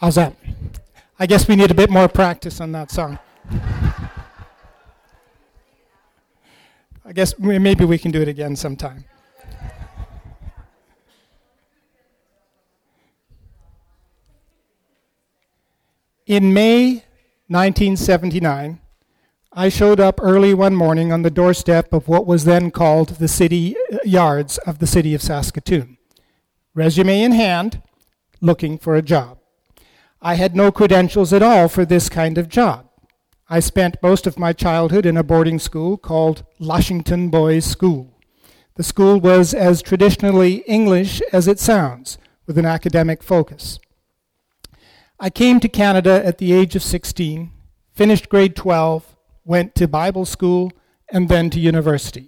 How's that? I guess we need a bit more practice on that song. I guess maybe we can do it again sometime. In May 1979, I showed up early one morning on the doorstep of what was then called the city yards of the city of Saskatoon. Resume in hand, looking for a job. I had no credentials at all for this kind of job. I spent most of my childhood in a boarding school called Lushington Boys School. The school was as traditionally English as it sounds, with an academic focus. I came to Canada at the age of 16, finished grade 12, went to Bible school, and then to university.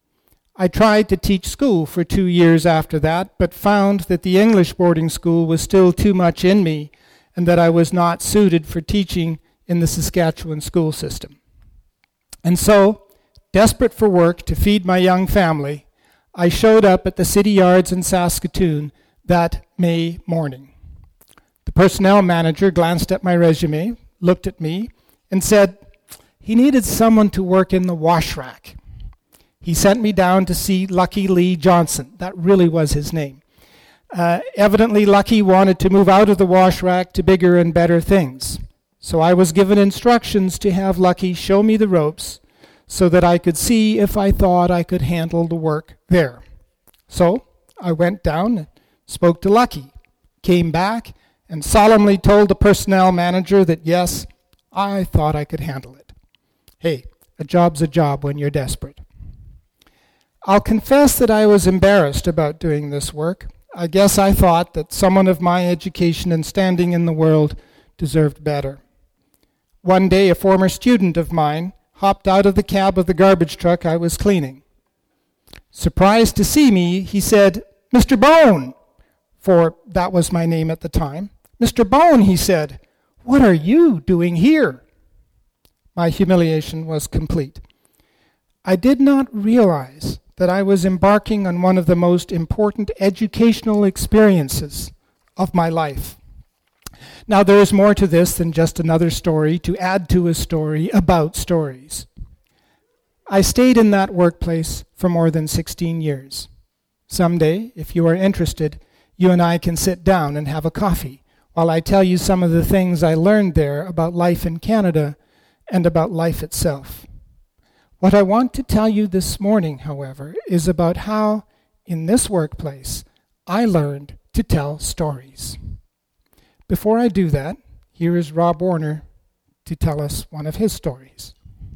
I tried to teach school for 2 years after that, but found that the English boarding school was still too much in me and that I was not suited for teaching in the Saskatchewan school system. And so, desperate for work to feed my young family, I showed up at the city yards in Saskatoon that May morning. The personnel manager glanced at my resume, looked at me, and said he needed someone to work in the wash rack. He sent me down to see Lucky Lee Johnson. That really was his name. Evidently, Lucky wanted to move out of the wash rack to bigger and better things. So I was given instructions to have Lucky show me the ropes so that I could see if I thought I could handle the work there. So I went down and spoke to Lucky, came back, and solemnly told the personnel manager that yes, I thought I could handle it. Hey, a job's a job when you're desperate. I'll confess that I was embarrassed about doing this work. I guess I thought that someone of my education and standing in the world deserved better. One day, a former student of mine hopped out of the cab of the garbage truck I was cleaning. Surprised to see me, he said, "Mr. Bone," for that was my name at the time. "Mr. Bone," he said, "what are you doing here?" My humiliation was complete. I did not realize that I was embarking on one of the most important educational experiences of my life. Now, there is more to this than just another story to add to a story about stories. I stayed in that workplace for more than 16 years. Someday, if you are interested, you and I can sit down and have a coffee while I tell you some of the things I learned there about life in Canada and about life itself. What I want to tell you this morning, however, is about how, in this workplace, I learned to tell stories. Before I do that, here is Rob Warner to tell us one of his stories.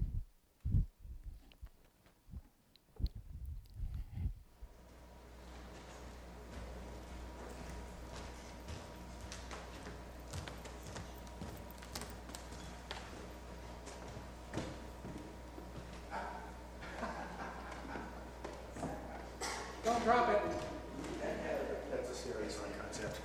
Don't drop it. That's a serious one concept.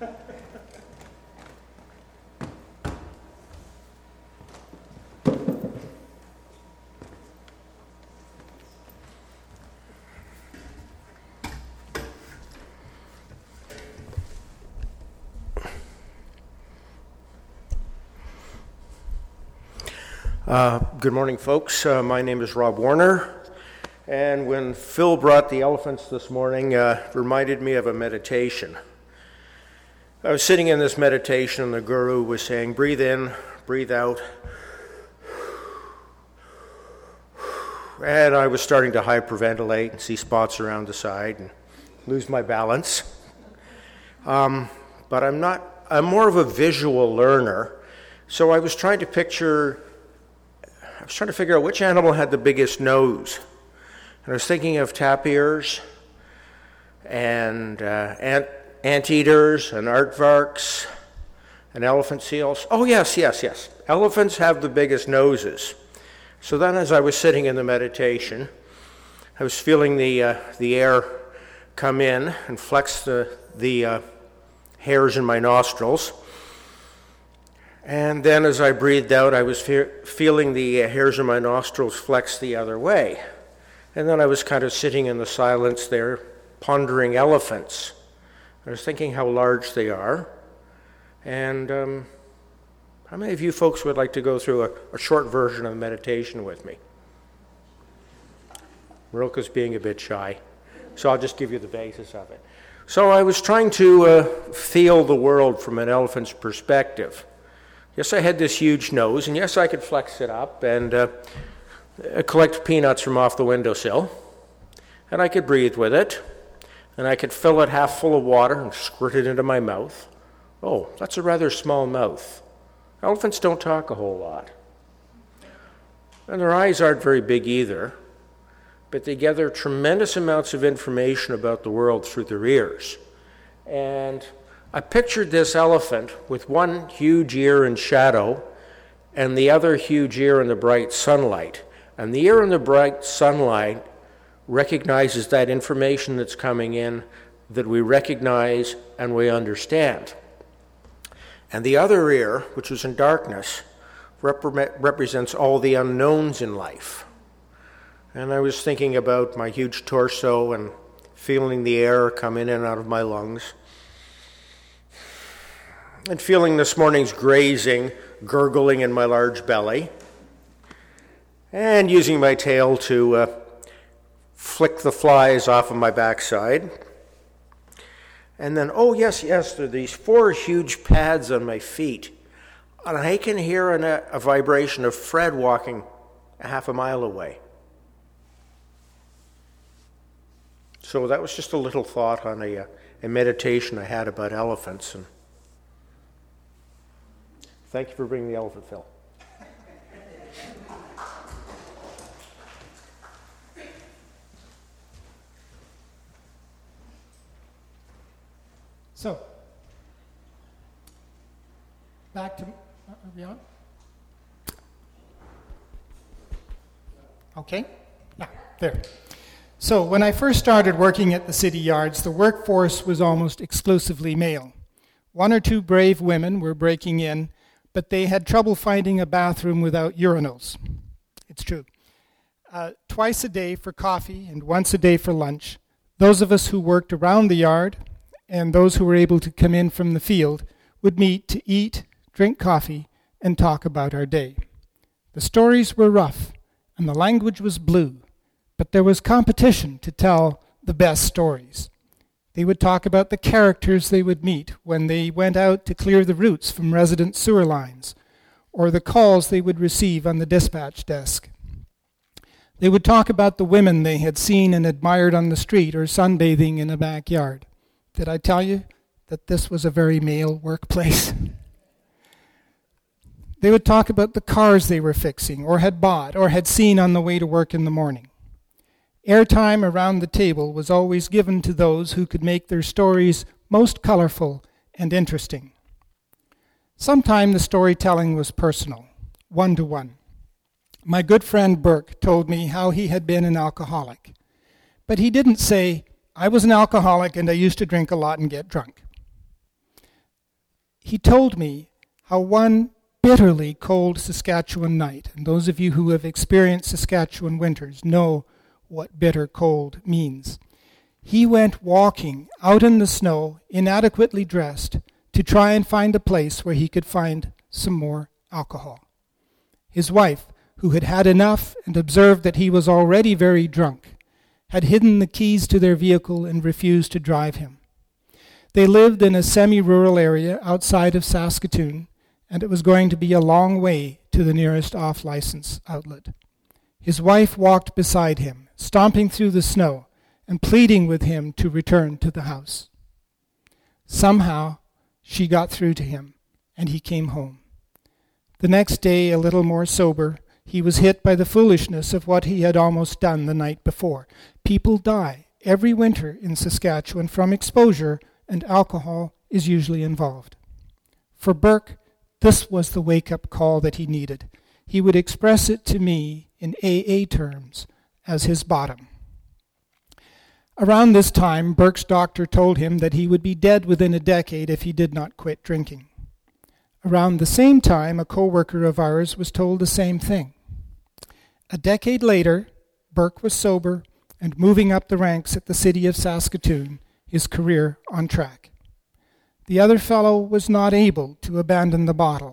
Good morning, folks. My name is Rob Warner. And when Phil brought the elephants this morning, it reminded me of a meditation. I was sitting in this meditation and the guru was saying, breathe in, breathe out. And I was starting to hyperventilate and see spots around the side and lose my balance. But I'm more of a visual learner. So I was trying to figure out which animal had the biggest nose. And I was thinking of tapirs and anteaters and aardvarks and elephant seals. Oh, yes. Elephants have the biggest noses. So then as I was sitting in the meditation, I was feeling the air come in and flex the hairs in my nostrils. And then as I breathed out, I was feeling the hairs in my nostrils flex the other way. And then I was kind of sitting in the silence there, pondering elephants. I was thinking how large they are, and How many of you folks would like to go through a short version of meditation with me? Marilka's being a bit shy, so I'll just give you the basis of it. So I was trying to feel the world from an elephant's perspective. Yes, I had this huge nose, and yes, I could flex it up and collect peanuts from off the windowsill, and I could breathe with it, and I could fill it half full of water and squirt it into my mouth. Oh, that's a rather small mouth. Elephants don't talk a whole lot. And their eyes aren't very big either, but they gather tremendous amounts of information about the world through their ears. And I pictured this elephant with one huge ear in shadow and the other huge ear in the bright sunlight. And the ear in the bright sunlight recognizes that information that's coming in that we recognize and we understand. And the other ear, which was in darkness, represents all the unknowns in life. And I was thinking about my huge torso and feeling the air come in and out of my lungs. And feeling this morning's grazing, gurgling in my large belly. And using my tail to flick the flies off of my backside. And then, oh yes, there are these 4 huge pads on my feet. And I can hear a vibration of Fred walking a half a mile away. So that was just a little thought on a meditation I had about elephants. And thank you for bringing the elephant, Phil. So, back to, are we on? Okay, yeah, there. So when I first started working at the city yards, the workforce was almost exclusively male. 1 or 2 brave women were breaking in, but they had trouble finding a bathroom without urinals. It's true. Twice a day for coffee and once a day for lunch. Those of us who worked around the yard and those who were able to come in from the field would meet to eat, drink coffee, and talk about our day. The stories were rough, and the language was blue, but there was competition to tell the best stories. They would talk about the characters they would meet when they went out to clear the roots from resident sewer lines, or the calls they would receive on the dispatch desk. They would talk about the women they had seen and admired on the street or sunbathing in a backyard. Did I tell you that this was a very male workplace? They would talk about the cars they were fixing or had bought or had seen on the way to work in the morning. Airtime around the table was always given to those who could make their stories most colorful and interesting. Sometimes the storytelling was personal, one-to-one. My good friend Burke told me how he had been an alcoholic, but he didn't say, "I was an alcoholic and I used to drink a lot and get drunk." He told me how one bitterly cold Saskatchewan night, and those of you who have experienced Saskatchewan winters know what bitter cold means. He went walking out in the snow, inadequately dressed, to try and find a place where he could find some more alcohol. His wife, who had had enough and observed that he was already very drunk, had hidden the keys to their vehicle and refused to drive him. They lived in a semi-rural area outside of Saskatoon, and it was going to be a long way to the nearest off-license outlet. His wife walked beside him, stomping through the snow and pleading with him to return to the house. Somehow, she got through to him, and he came home. The next day, a little more sober, he was hit by the foolishness of what he had almost done the night before. People die every winter in Saskatchewan from exposure, and alcohol is usually involved. For Burke, this was the wake-up call that he needed. He would express it to me in AA terms as his bottom. Around this time, Burke's doctor told him that he would be dead within a decade if he did not quit drinking. Around the same time, a co-worker of ours was told the same thing. A decade later, Burke was sober and moving up the ranks at the city of Saskatoon, his career on track. The other fellow was not able to abandon the bottle,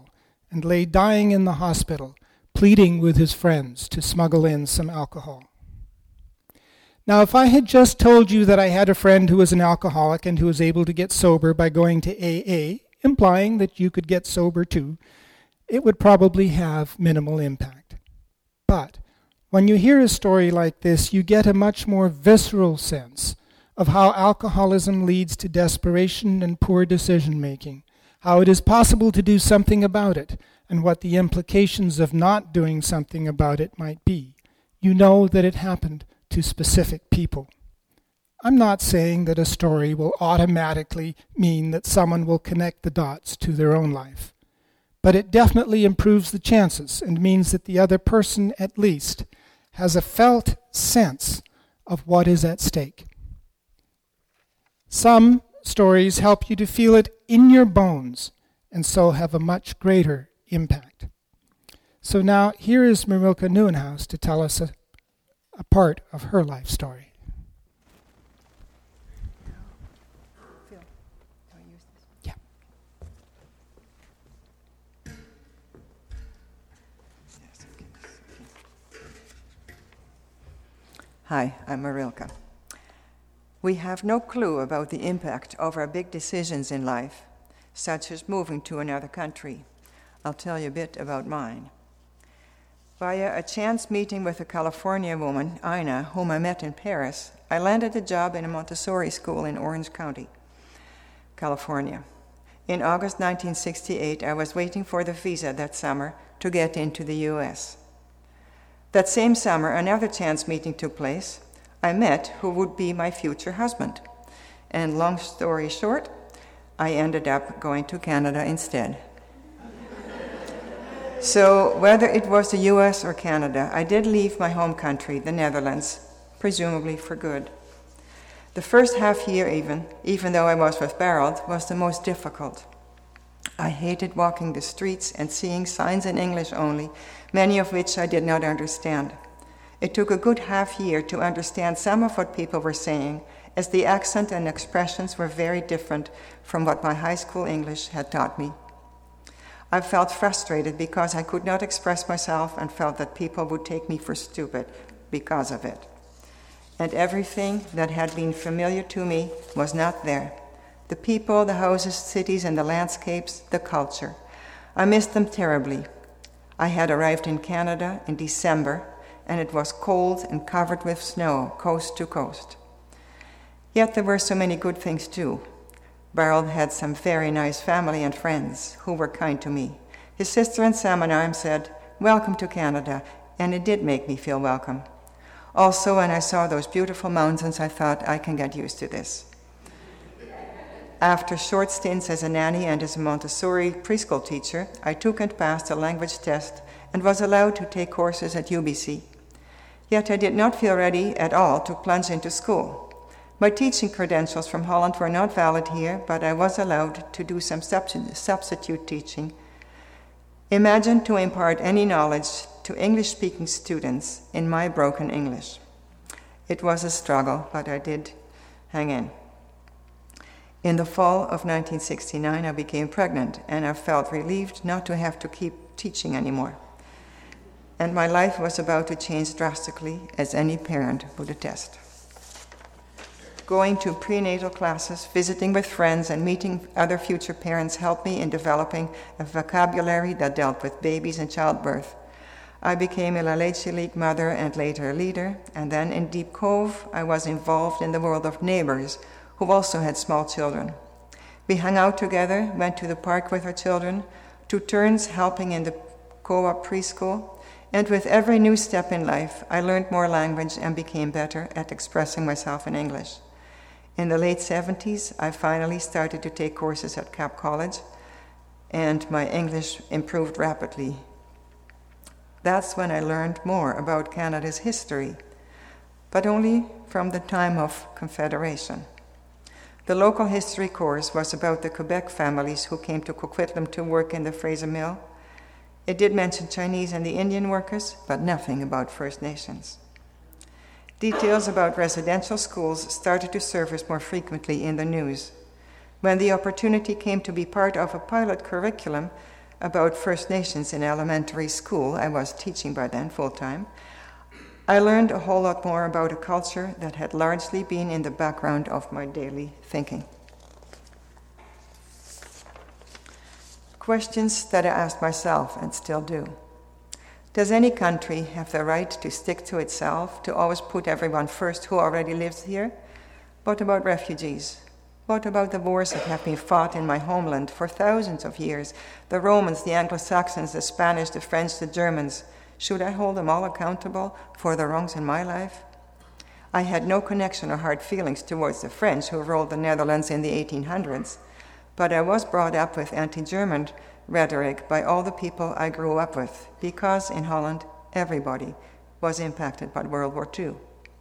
and lay dying in the hospital, pleading with his friends to smuggle in some alcohol. Now, if I had just told you that I had a friend who was an alcoholic and who was able to get sober by going to AA, implying that you could get sober too, it would probably have minimal impact. But when you hear a story like this, you get a much more visceral sense of how alcoholism leads to desperation and poor decision-making, how it is possible to do something about it, and what the implications of not doing something about it might be. You know that it happened to specific people. I'm not saying that a story will automatically mean that someone will connect the dots to their own life, but it definitely improves the chances and means that the other person, at least, has a felt sense of what is at stake. Some stories help you to feel it in your bones and so have a much greater impact. So now here is Marilka Nieuwenhuis to tell us a part of her life story. Yeah. Hi, I'm Marilka. We have no clue about the impact of our big decisions in life, such as moving to another country. I'll tell you a bit about mine. Via a chance meeting with a California woman, Ina, whom I met in Paris, I landed a job in a Montessori school in Orange County, California. In August 1968, I was waiting for the visa that summer to get into the U.S. That same summer, another chance meeting took place. I met who would be my future husband. And long story short, I ended up going to Canada instead. So whether it was the US or Canada, I did leave my home country, the Netherlands, presumably for good. The first half year even though I was with Barold, was the most difficult. I hated walking the streets and seeing signs in English only, many of which I did not understand. It took a good half year to understand some of what people were saying, as the accent and expressions were very different from what my high school English had taught me. I felt frustrated because I could not express myself and felt that people would take me for stupid because of it. And everything that had been familiar to me was not there. The people, the houses, cities, and the landscapes, the culture. I missed them terribly. I had arrived in Canada in December, and it was cold and covered with snow, coast to coast. Yet there were so many good things too. Barold had some very nice family and friends who were kind to me. His sister and Sam and I said, "Welcome to Canada," and it did make me feel welcome. Also, when I saw those beautiful mountains, I thought, I can get used to this. After short stints as a nanny and as a Montessori preschool teacher, I took and passed a language test and was allowed to take courses at UBC. Yet I did not feel ready at all to plunge into school. My teaching credentials from Holland were not valid here, but I was allowed to do some substitute teaching. Imagine to impart any knowledge to English-speaking students in my broken English. It was a struggle, but I did hang in. In the fall of 1969, I became pregnant, and I felt relieved not to have to keep teaching anymore. And my life was about to change drastically, as any parent would attest. Going to prenatal classes, visiting with friends, and meeting other future parents helped me in developing a vocabulary that dealt with babies and childbirth. I became a La Leche League mother and later a leader, and then in Deep Cove, I was involved in the world of neighbors who also had small children. We hung out together, went to the park with our children, took turns helping in the co-op preschool, and with every new step in life, I learned more language and became better at expressing myself in English. In the late 70s, I finally started to take courses at Cap College, and my English improved rapidly. That's when I learned more about Canada's history, but only from the time of Confederation. The local history course was about the Quebec families who came to Coquitlam to work in the Fraser Mill. It did mention Chinese and the Indian workers, but nothing about First Nations. Details about residential schools started to surface more frequently in the news. When the opportunity came to be part of a pilot curriculum, about First Nations in elementary school. I was teaching by then full-time. I learned a whole lot more about a culture that had largely been in the background of my daily thinking. Questions that I asked myself and still do. Does any country have the right to stick to itself, to always put everyone first who already lives here? What about refugees? What about the wars that have been fought in my homeland for thousands of years? The Romans, the Anglo-Saxons, the Spanish, the French, the Germans. Should I hold them all accountable for the wrongs in my life? I had no connection or hard feelings towards the French who ruled the Netherlands in the 1800s, but I was brought up with anti-German rhetoric by all the people I grew up with, because in Holland, everybody was impacted by World War II.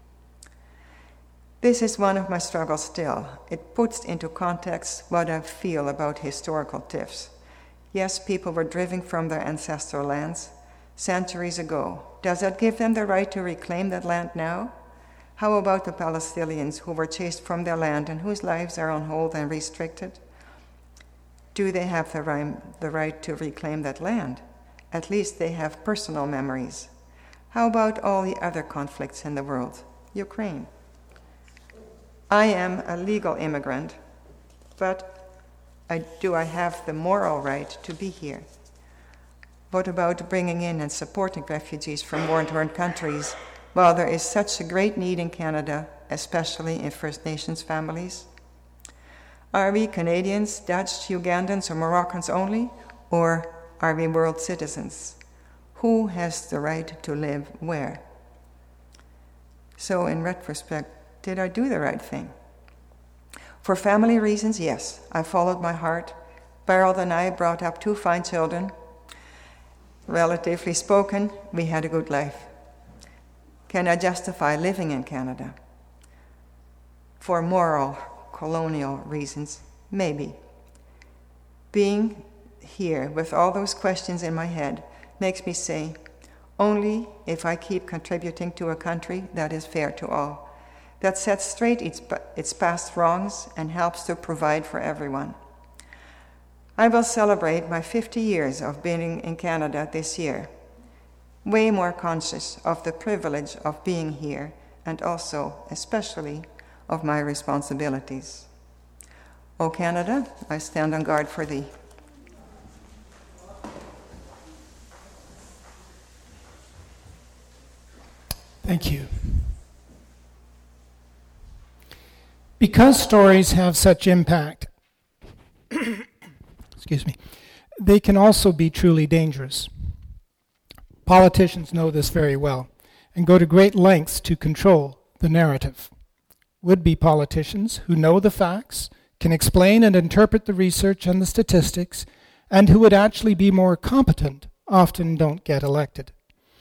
This is one of my struggles still. It puts into context what I feel about historical TIFs. Yes, people were driven from their ancestral lands centuries ago. Does that give them the right to reclaim that land now? How about the Palestinians who were chased from their land and whose lives are on hold and restricted? Do they have the right to reclaim that land? At least they have personal memories. How about all the other conflicts in the world? Ukraine. I am a legal immigrant, but do I have the moral right to be here? What about bringing in and supporting refugees from war-torn countries while there is such a great need in Canada, especially in First Nations families? Are we Canadians, Dutch, Ugandans, or Moroccans only, or are we world citizens? Who has the right to live where? So in retrospect, did I do the right thing? For family reasons, yes. I followed my heart. Beryl and I brought up 2 fine children. Relatively spoken, we had a good life. Can I justify living in Canada? For moral, colonial reasons, maybe. Being here with all those questions in my head makes me say, only if I keep contributing to a country that is fair to all, that sets straight its past wrongs and helps to provide for everyone. I will celebrate my 50 years of being in Canada this year, way more conscious of the privilege of being here and also, especially, of my responsibilities. O Canada, I stand on guard for thee. Thank you. Because stories have such impact, excuse me, they can also be truly dangerous. Politicians know this very well and go to great lengths to control the narrative. Would-be politicians who know the facts, can explain and interpret the research and the statistics, and who would actually be more competent often don't get elected.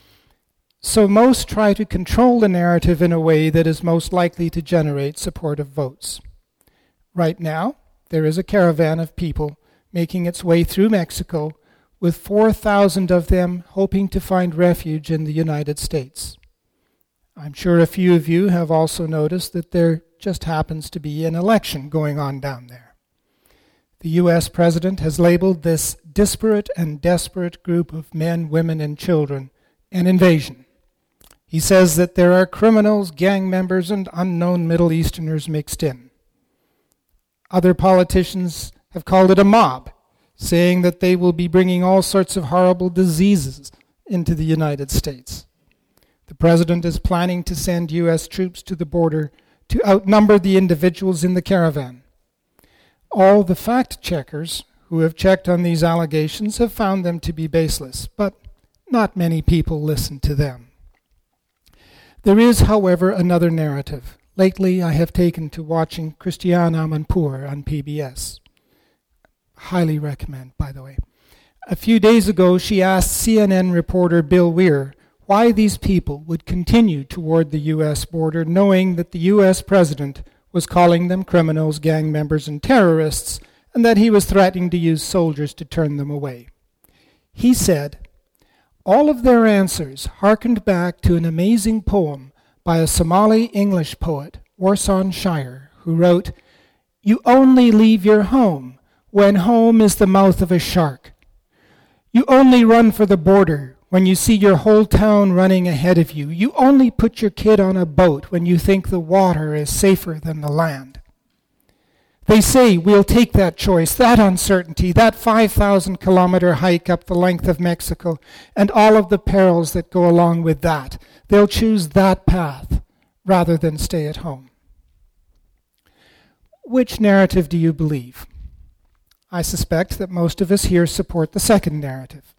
So most try to control the narrative in a way that is most likely to generate supportive votes. Right now, there is a caravan of people making its way through Mexico, with 4,000 of them hoping to find refuge in the United States. I'm sure a few of you have also noticed that there just happens to be an election going on down there. The U.S. President has labeled this disparate and desperate group of men, women, and children an invasion. He says that there are criminals, gang members, and unknown Middle Easterners mixed in. Other politicians have called it a mob, saying that they will be bringing all sorts of horrible diseases into the United States. The president is planning to send U.S. troops to the border to outnumber the individuals in the caravan. All the fact-checkers who have checked on these allegations have found them to be baseless, but not many people listen to them. There is, however, another narrative. Lately, I have taken to watching Christiane Amanpour on PBS. Highly recommend, by the way. A few days ago, she asked CNN reporter Bill Weir why these people would continue toward the U.S. border knowing that the U.S. president was calling them criminals, gang members, and terrorists, and that he was threatening to use soldiers to turn them away. He said, all of their answers harkened back to an amazing poem by a Somali English poet, Warsan Shire, who wrote, "You only leave your home when home is the mouth of a shark. You only run for the border when you see your whole town running ahead of you. You only put your kid on a boat when you think the water is safer than the land. They say we'll take that choice, that uncertainty, that 5,000-kilometer hike up the length of Mexico, and all of the perils that go along with that. They'll choose that path rather than stay at home. Which narrative do you believe? I suspect that most of us here support the second narrative.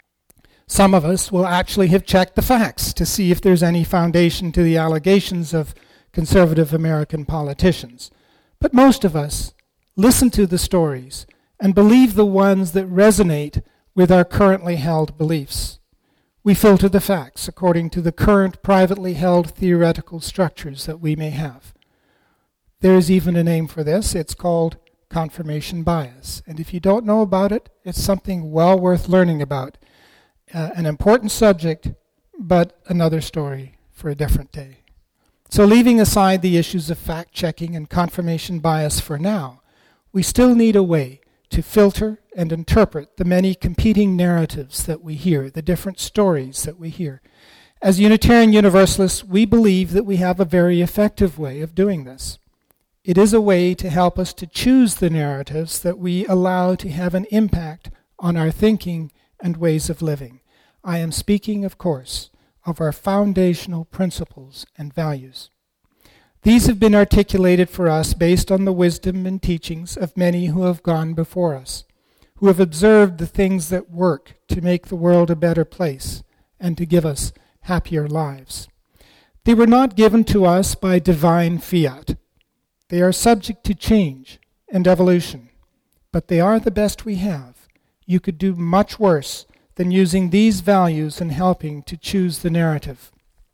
Some of us will actually have checked the facts to see if there's any foundation to the allegations of conservative American politicians. But most of us listen to the stories and believe the ones that resonate with our currently held beliefs. We filter the facts according to the current privately held theoretical structures that we may have. There is even a name for this. It's called confirmation bias. And if you don't know about it, it's something well worth learning about. An important subject, but another story for a different day. So leaving aside the issues of fact-checking and confirmation bias for now, we still need a way to filter and interpret the many competing narratives that we hear, the different stories that we hear. As Unitarian Universalists, we believe that we have a very effective way of doing this. It is a way to help us to choose the narratives that we allow to have an impact on our thinking and ways of living. I am speaking, of course, of our foundational principles and values. These have been articulated for us based on the wisdom and teachings of many who have gone before us, who have observed the things that work to make the world a better place and to give us happier lives. They were not given to us by divine fiat. They are subject to change and evolution, but they are the best we have. You could do much worse than using these values and helping to choose the narrative.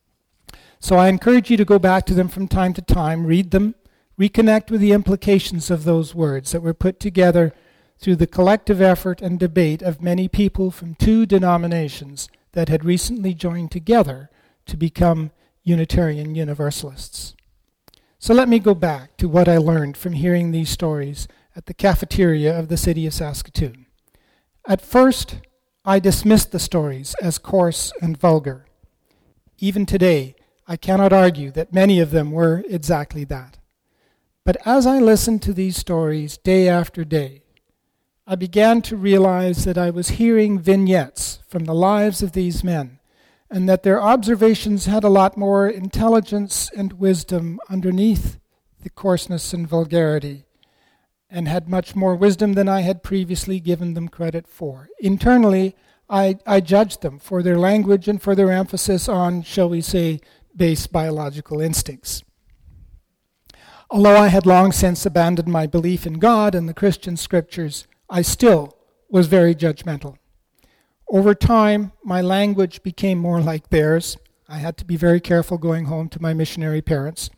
So I encourage you to go back to them from time to time, read them, reconnect with the implications of those words that were put together through the collective effort and debate of many people from two denominations that had recently joined together to become Unitarian Universalists. So let me go back to what I learned from hearing these stories at the cafeteria of the city of Saskatoon. At first, I dismissed the stories as coarse and vulgar. Even today, I cannot argue that many of them were exactly that. But as I listened to these stories day after day, I began to realize that I was hearing vignettes from the lives of these men, and that their observations had a lot more intelligence and wisdom underneath the coarseness and vulgarity, and had much more wisdom than I had previously given them credit for. Internally, I judged them for their language and for their emphasis on, shall we say, base biological instincts. Although I had long since abandoned my belief in God and the Christian scriptures, I still was very judgmental. Over time, my language became more like theirs. I had to be very careful going home to my missionary parents.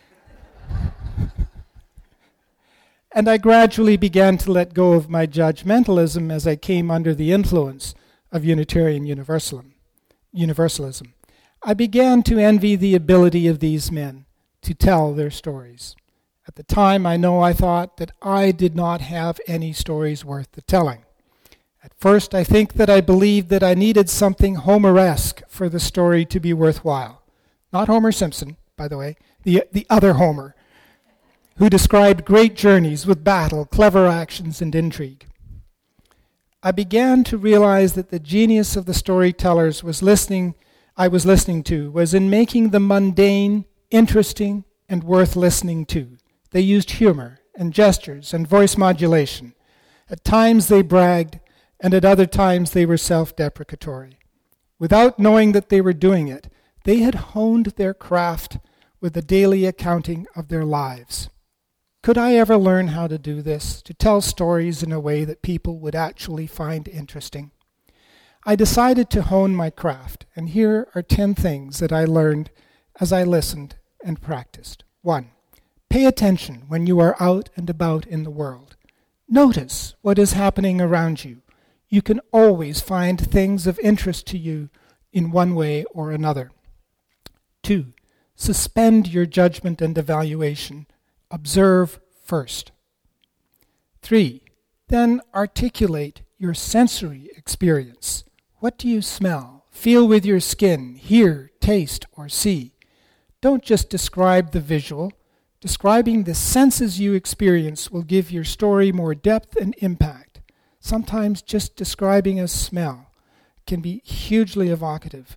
And I gradually began to let go of my judgmentalism as I came under the influence of Unitarian Universalism. I began to envy the ability of these men to tell their stories. At the time, I thought that I did not have any stories worth the telling. At first, I think that I believed that I needed something Homer-esque for the story to be worthwhile. Not Homer Simpson, by the way, the other Homer, who described great journeys with battle, clever actions, and intrigue. I began to realize that the genius of the storytellers I was listening to was in making the mundane interesting and worth listening to. They used humor and gestures and voice modulation. At times they bragged, and at other times they were self-deprecatory. Without knowing that they were doing it, they had honed their craft with the daily accounting of their lives. Could I ever learn how to do this, to tell stories in a way that people would actually find interesting? I decided to hone my craft, and here are 10 things that I learned as I listened and practiced. 1. Pay attention when you are out and about in the world. Notice what is happening around you. You can always find things of interest to you in one way or another. 2. Suspend your judgment and evaluation. Observe first. 3. Then articulate your sensory experience. What do you smell, feel with your skin, hear, taste, or see? Don't just describe the visual. Describing the senses you experience will give your story more depth and impact. Sometimes just describing a smell can be hugely evocative.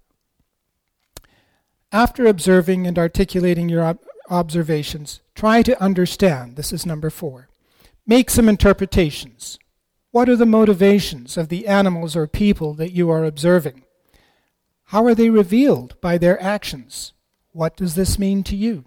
After observing and articulating your observations, try to understand. This is number 4. Make some interpretations. What are the motivations of the animals or people that you are observing? How are they revealed by their actions? What does this mean to you?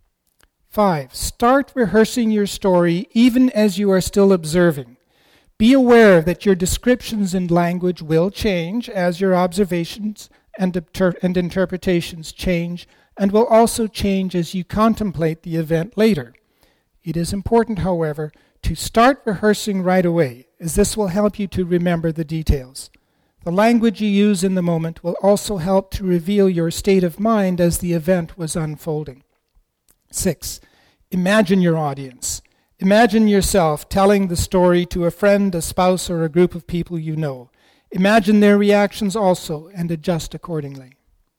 5. Start rehearsing your story even as you are still observing. Be aware that your descriptions and language will change as your observations and interpretations change, and will also change as you contemplate the event later. It is important, however, to start rehearsing right away, as this will help you to remember the details. The language you use in the moment will also help to reveal your state of mind as the event was unfolding. 6. Imagine your audience. Imagine yourself telling the story to a friend, a spouse, or a group of people you know. Imagine their reactions also and adjust accordingly.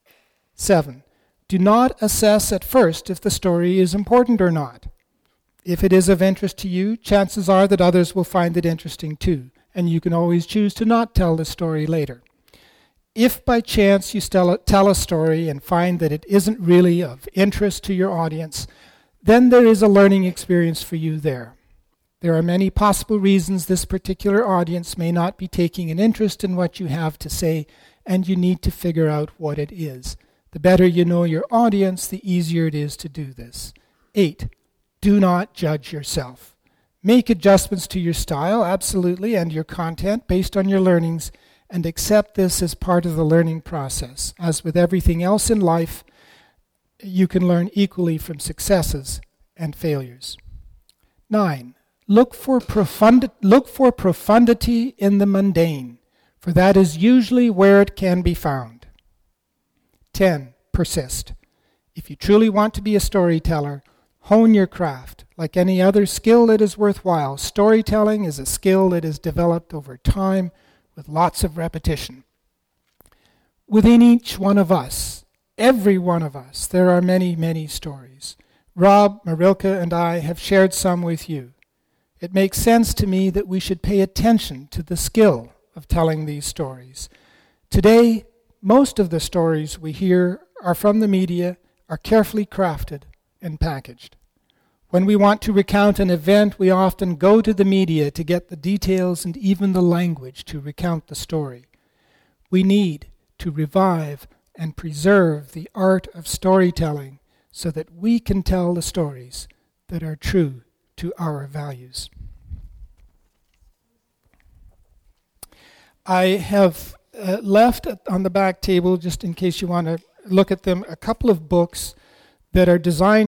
7. Do not assess at first if the story is important or not. If it is of interest to you, chances are that others will find it interesting too, and you can always choose to not tell the story later. If by chance you tell a story and find that it isn't really of interest to your audience, then there is a learning experience for you there. There are many possible reasons this particular audience may not be taking an interest in what you have to say, and you need to figure out what it is. The better you know your audience, the easier it is to do this. 8. Do not judge yourself. Make adjustments to your style, absolutely, and your content based on your learnings, and accept this as part of the learning process. As with everything else in life, you can learn equally from successes and failures. 9. Look for profundity in the mundane, for that is usually where it can be found. 10. Persist. If you truly want to be a storyteller, hone your craft. Like any other skill that is worthwhile, storytelling is a skill that is developed over time with lots of repetition. Within each one of us, every one of us, there are many, many stories. Rob, Marilka, and I have shared some with you. It makes sense to me that we should pay attention to the skill of telling these stories. Today, most of the stories we hear are from the media, are carefully crafted and packaged. When we want to recount an event, we often go to the media to get the details and even the language to recount the story. We need to revive and preserve the art of storytelling so that we can tell the stories that are true to our values. I have left on the back table, just in case you want to look at them, a couple of books that are designed